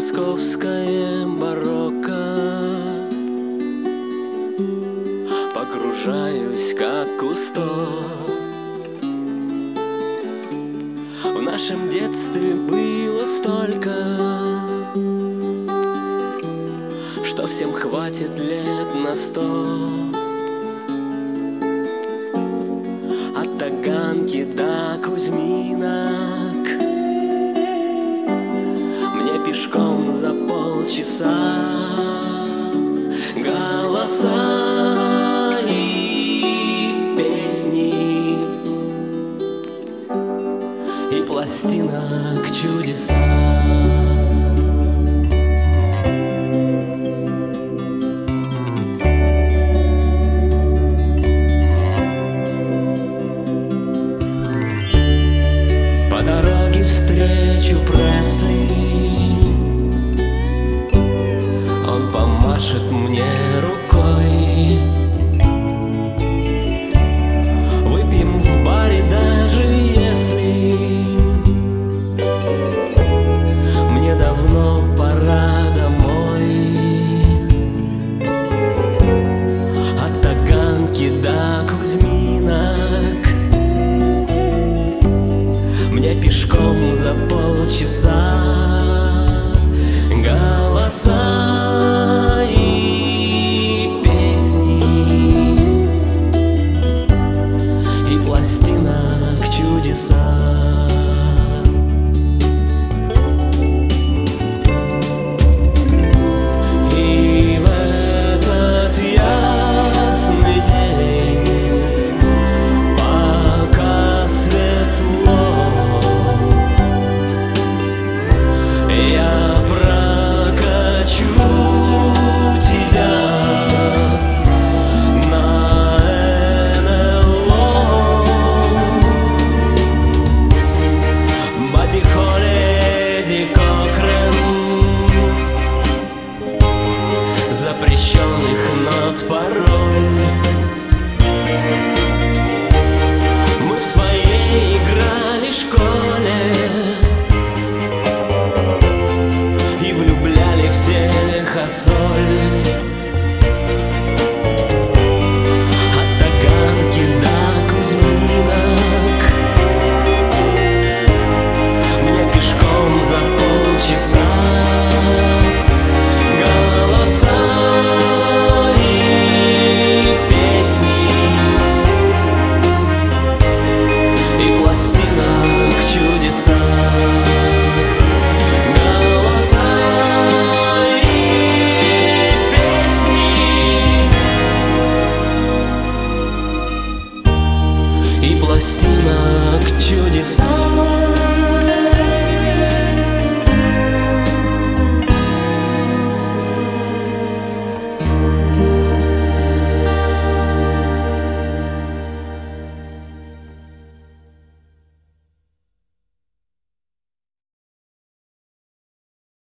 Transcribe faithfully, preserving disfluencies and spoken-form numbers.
московское барокко. Погружаюсь, как кусто. В нашем детстве было столько, что всем хватит лет на сто. От Таганки до Кузьминок мне пешком за полчаса. Голоса и песни и пластинок чудеса. По дороге встречу Пресли, он помашет мне рукой. Выпьем в баре, даже если мне давно пора домой. От Таганки до Кузьминок мне пешком за полчаса. Голоса и песни и пластинок чудеса. И в этот ясный день, пока светло, я прокачу тебя на эн эл о. Бадди Холли, Эдди Кокрен, запрещенных нот пароль. Мы в своей играли школе и влюбляли всех, а соль. От Таганки до Кузьминок мне пешком за полчаса. Голоса и песни и пластинок чудеса. И пластинок чудеса.